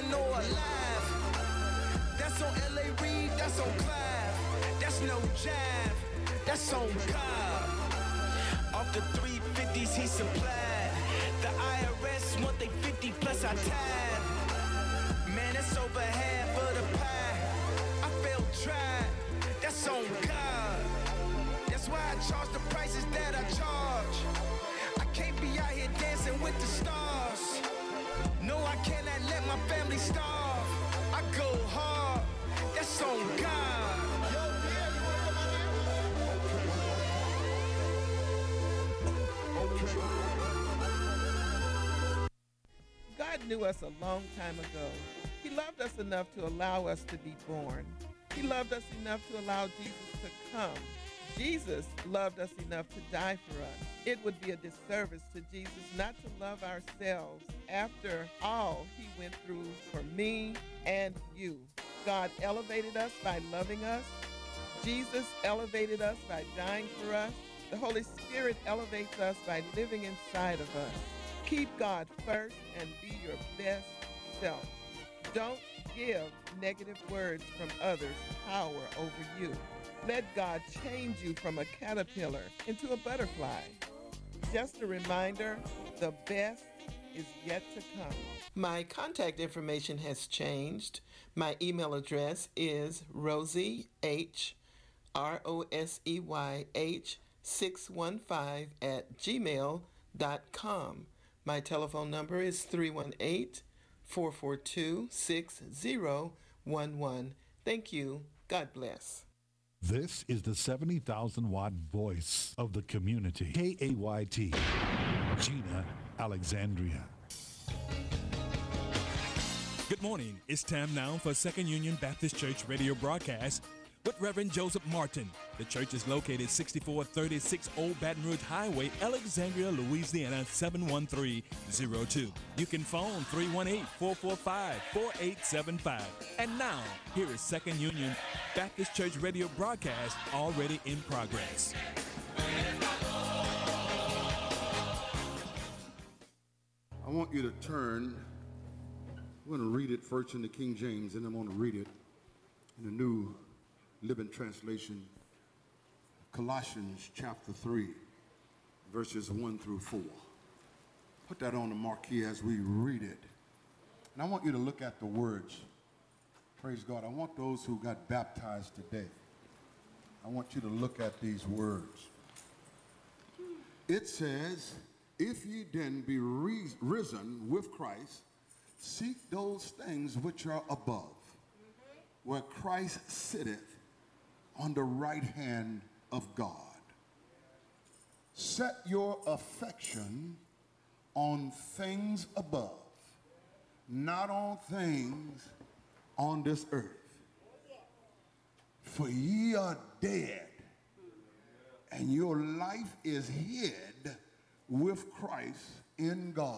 living or alive. That's on L.A. Reid, that's on Clive. That's no jive, that's on God. Off the 350s he supplied. The IRS want they 50 plus I tied. Man, it's over half of the pie. I felt tried, that's on God. That's why I charge the prices that I charge. I can't be out here dancing with the stars. No, I cannot let my family starve. I go hard, that's on God. God knew us a long time ago. He loved us enough to allow us to be born. He loved us enough to allow Jesus to come. Jesus loved us enough to die for us. It would be a disservice to Jesus not to love ourselves after all he went through for me and you. God elevated us by loving us. Jesus elevated us by dying for us. The Holy Spirit elevates us by living inside of us. Keep God first and be your best self. Don't give negative words from others power over you. Let God change you from a caterpillar into a butterfly. Just a reminder, the best is yet to come. My contact information has changed. My email address is Rosie H, ROSEYH 615 at gmail.com. My telephone number is 318-442-6011. Thank you. God bless. This is the 70,000-watt voice of the community. KAYT, Gina Alexandria. Good morning. It's time now for Second Union Baptist Church radio broadcast with Reverend Joseph Martin. The church is located 6436 Old Baton Rouge Highway, Alexandria, Louisiana 71302. You can phone 318-445-4875. And now, here is Second Union Baptist Church radio broadcast already in progress. I want you to turn. I'm going to read it first in the King James, and I'm going to read it in the New Living Translation. Colossians chapter 3, verses 1 through 4. Put that on the marquee as we read it. And I want you to look at the words. Praise God. I want those who got baptized today. I want you to look at these words. It says, if ye then be risen with Christ, seek those things which are above, where Christ sitteth on the right hand of God. Set your affection on things above, not on things on this earth. For ye are dead, and your life is hid with Christ in God.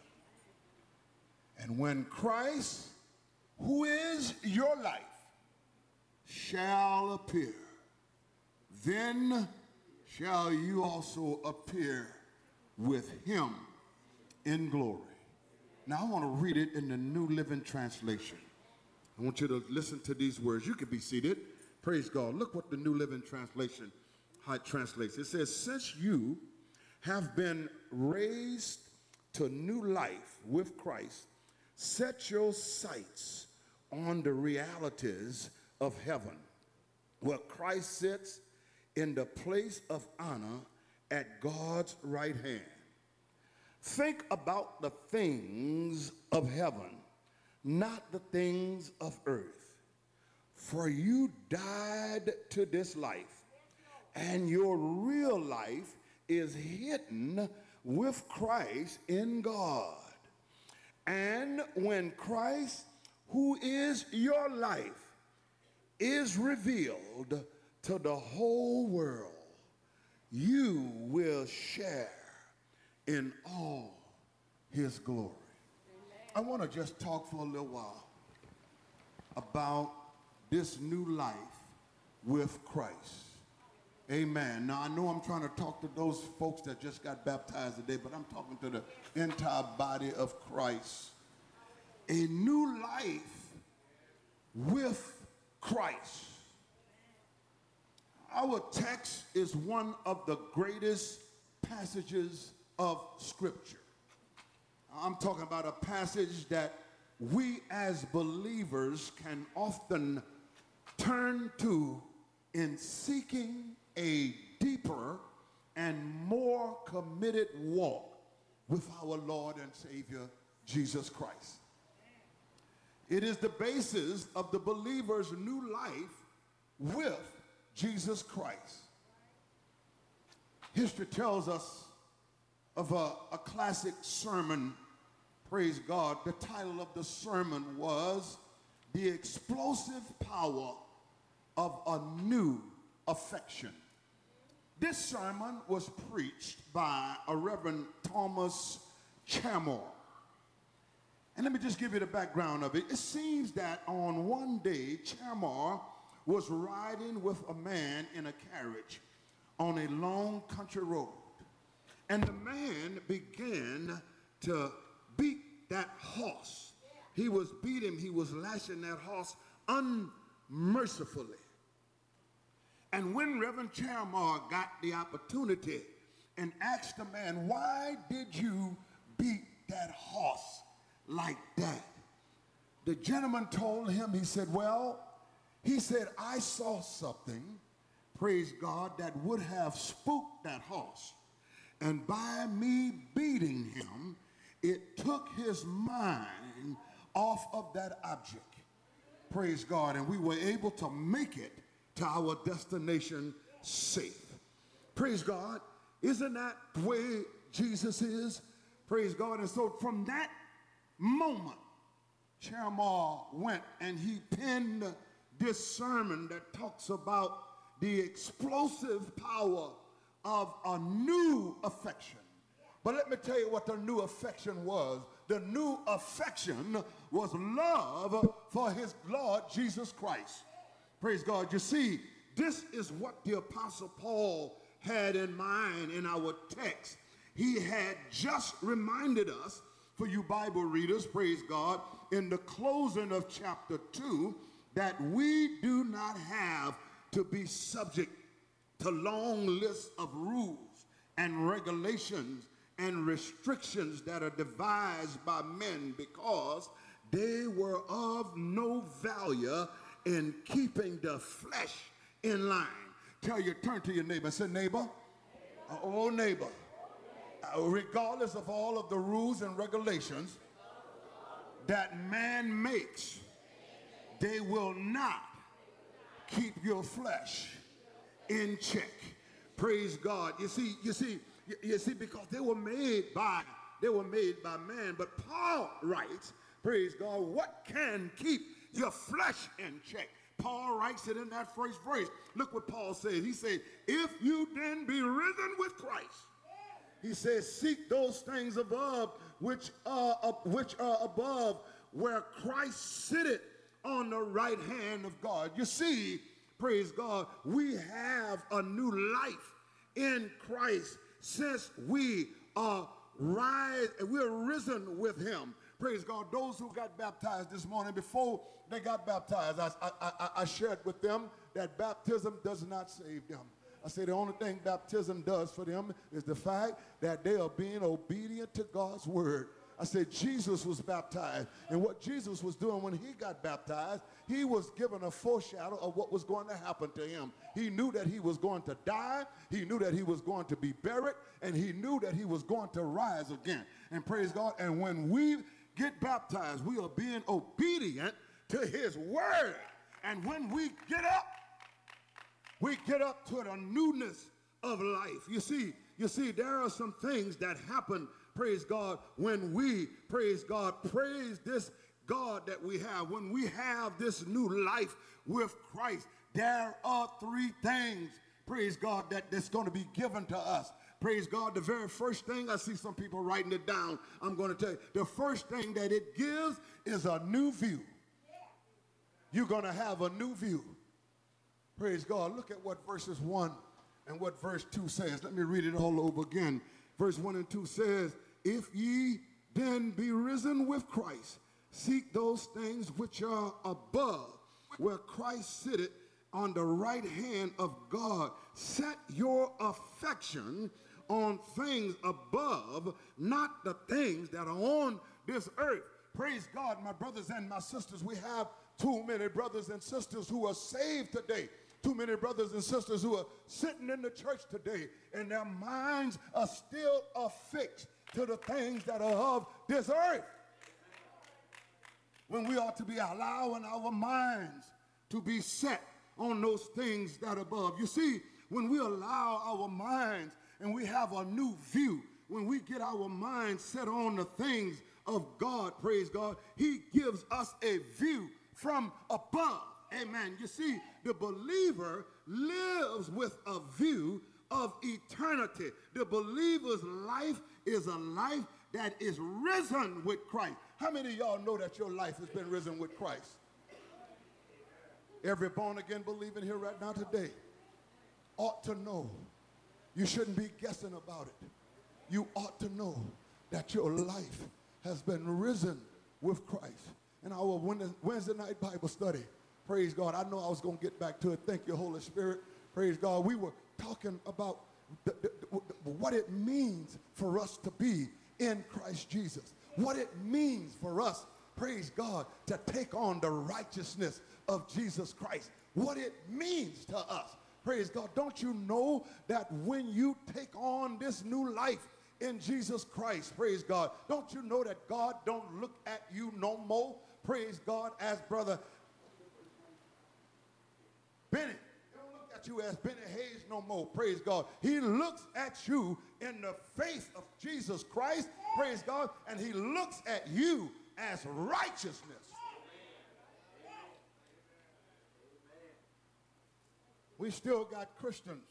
And when Christ, who is your life, shall appear, then shall you also appear with him in glory. Now I want to read it in the New Living Translation. I want you to listen to these words. You can be seated. Praise God. Look what the New Living Translation, how it translates. It says, since you have been raised to new life with Christ, set your sights on the realities of heaven, where Christ sits in the place of honor at God's right hand. Think about the things of heaven, not the things of earth. For you died to this life, and your real life is hidden with Christ in God. And when Christ, who is your life, is revealed to the whole world, you will share in all his glory. Amen. I want to just talk for a little while about this new life with Christ. Amen. Now, I know I'm trying to talk to those folks that just got baptized today, but I'm talking to the entire body of Christ. a new life with Christ. Our text is one of the greatest passages of Scripture. I'm talking about a passage that we as believers can often turn to in seeking a deeper and more committed walk with our Lord and Savior, Jesus Christ. It is the basis of the believer's new life with Jesus Christ. History tells us of a classic sermon, praise God. The title of the sermon was The Explosive Power of a New Affection. This sermon was preached by a Reverend Thomas Chamor. And let me just give you the background of it. It seems that on one day, Chamor was riding with a man in a carriage on a long country road. And the man began to beat that horse. He was beating, he was lashing that horse unmercifully. And when Reverend Chamor got the opportunity and asked the man, why did you beat that horse like that? The gentleman told him, he said, I saw something, praise God, that would have spooked that horse. And by me beating him, it took his mind off of that object. Praise God. And we were able to make it to our destination safe. Praise God. Isn't that the way Jesus is? Praise God. And so from that moment, Chamor went and he penned this sermon that talks about the explosive power of a new affection. But let me tell you what the new affection was. The new affection was love for his Lord Jesus Christ. Praise God. You see, this is what the Apostle Paul had in mind in our text. He had just reminded us, for you Bible readers, praise God, in the closing of chapter 2, that we do not have to be subject to long lists of rules and regulations and restrictions that are devised by men, because they were of no value in keeping the flesh in line. Turn to your neighbor and say, neighbor, oh neighbor, regardless of all of the rules and regulations that man makes, they will not keep your flesh in check. Praise God. You see, because they were made by man. But Paul writes, praise God, what can keep your flesh in check? Paul writes it in that first verse. Look what Paul says. He said, if you then be risen with Christ, he says, seek those things above which are above, where Christ sitteth on the right hand of God. You see, praise God, we have a new life in Christ since we are we're risen with him. Praise God. Those who got baptized this morning, before they got baptized, I shared with them that baptism does not save them. I say the only thing baptism does for them is the fact that they are being obedient to God's word. I said Jesus was baptized, and what Jesus was doing when he got baptized, he was given a foreshadow of what was going to happen to him. He knew that he was going to die, he knew that he was going to be buried, and he knew that he was going to rise again. And praise God, and when we get baptized, we are being obedient to his word. And when we get up to the newness of life. You see, there are some things that happen, praise God, when we, praise God, praise this God that we have. When we have this new life with Christ, there are three things, praise God, that's going to be given to us. Praise God, the very first thing, I see some people writing it down, I'm going to tell you, the first thing that it gives is a new view. You're going to have a new view. Praise God. Look at what verses 1 and what verse 2 says. Let me read it all over again. Verse 1 and 2 says, if ye then be risen with Christ, Seek those things which are above, where Christ sitteth on the right hand of God. Set your affection on things above, not the things that are on this earth. Praise God, my brothers and my sisters. We have too many brothers and sisters who are saved today. Too many brothers and sisters who are sitting in the church today, and their minds are still affixed to the things that are of this earth, when we ought to be allowing our minds to be set on those things that are above. You see, when we allow our minds and we have a new view, when we get our minds set on the things of God, praise God, he gives us a view from above. Amen. You see, the believer lives with a view of eternity. The believer's life is a life that is risen with Christ. How many of y'all know that your life has been risen with Christ? Every born-again believer here right now today ought to know. You shouldn't be guessing about it. You ought to know that your life has been risen with Christ. In our Wednesday night Bible study, praise God, I know I was going to get back to it. Thank you, Holy Spirit. Praise God. We were talking about what it means for us to be in Christ Jesus. What it means for us, praise God, to take on the righteousness of Jesus Christ. What it means to us. Praise God. Don't you know that when you take on this new life in Jesus Christ, praise God, don't you know that God don't look at you no more, praise God, as Brother Benny. He don't look at you as Benny Hayes no more, praise God. He looks at you in the face of Jesus Christ, praise God, and he looks at you as righteousness. We still got Christians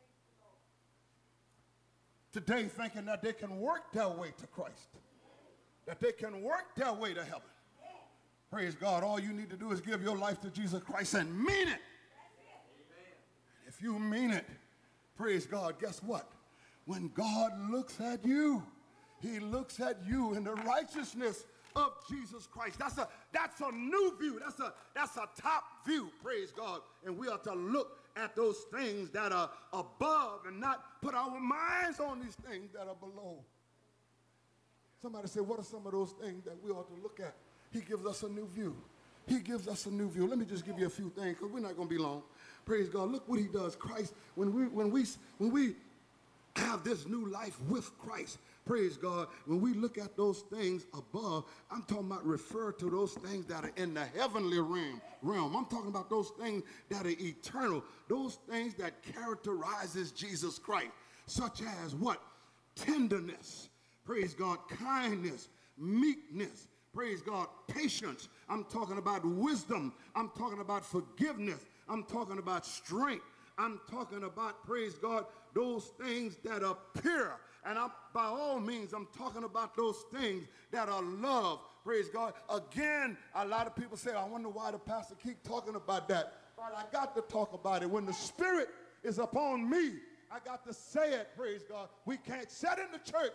today thinking that they can work their way to Christ, that they can work their way to heaven. Praise God. All you need to do is give your life to Jesus Christ and mean it. If you mean it, praise God, guess what? When God looks at you, he looks at you in the righteousness of Jesus Christ. That's a new view. That's a top view, praise God. And we are to look at those things that are above and not put our minds on these things that are below. Somebody say, what are some of those things that we ought to look at? He gives us a new view. He gives us a new view. Let me just give you a few things because we're not going to be long. Praise God. Look what he does. Christ, when we have this new life with Christ, praise God, when we look at those things above, I'm talking about refer to those things that are in the heavenly realm. I'm talking about those things that are eternal, those things that characterizes Jesus Christ, such as what? Tenderness, praise God, kindness, meekness, praise God, patience. I'm talking about wisdom. I'm talking about forgiveness. I'm talking about strength. I'm talking about, praise God, those things that are pure. And by all means, I'm talking about those things that are love. Praise God. Again, a lot of people say, I wonder why the pastor keep talking about that. But I got to talk about it. When the Spirit is upon me, I got to say it, praise God. We can't sit in the church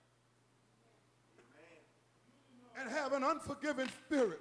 and have an unforgiving spirit.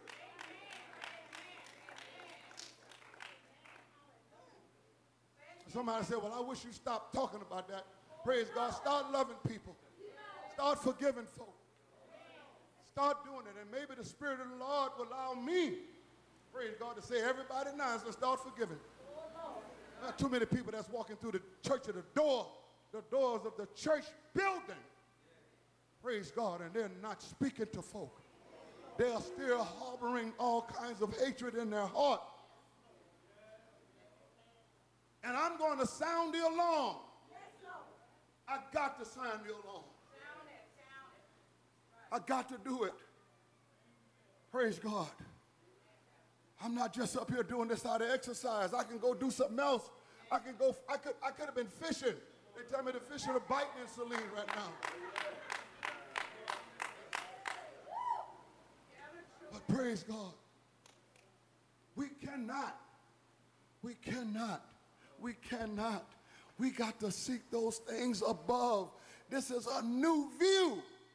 Somebody said, well, I wish you stopped talking about that. Praise God. Start loving people. Start forgiving folk. Start doing it. And maybe the Spirit of the Lord will allow me, praise God, to say everybody now is start forgiving. Not too many people that's walking through the church at the doors of the church building. Praise God. And they're not speaking to folk. They are still harboring all kinds of hatred in their heart. And I'm going to sound the alarm. I got to sound the alarm. I got to do it. Praise God. I'm not just up here doing this out of exercise. I can go do something else. I could have been fishing. They tell me the fish are biting in Saline right now. But praise God. We got to seek those things above. This is a new view.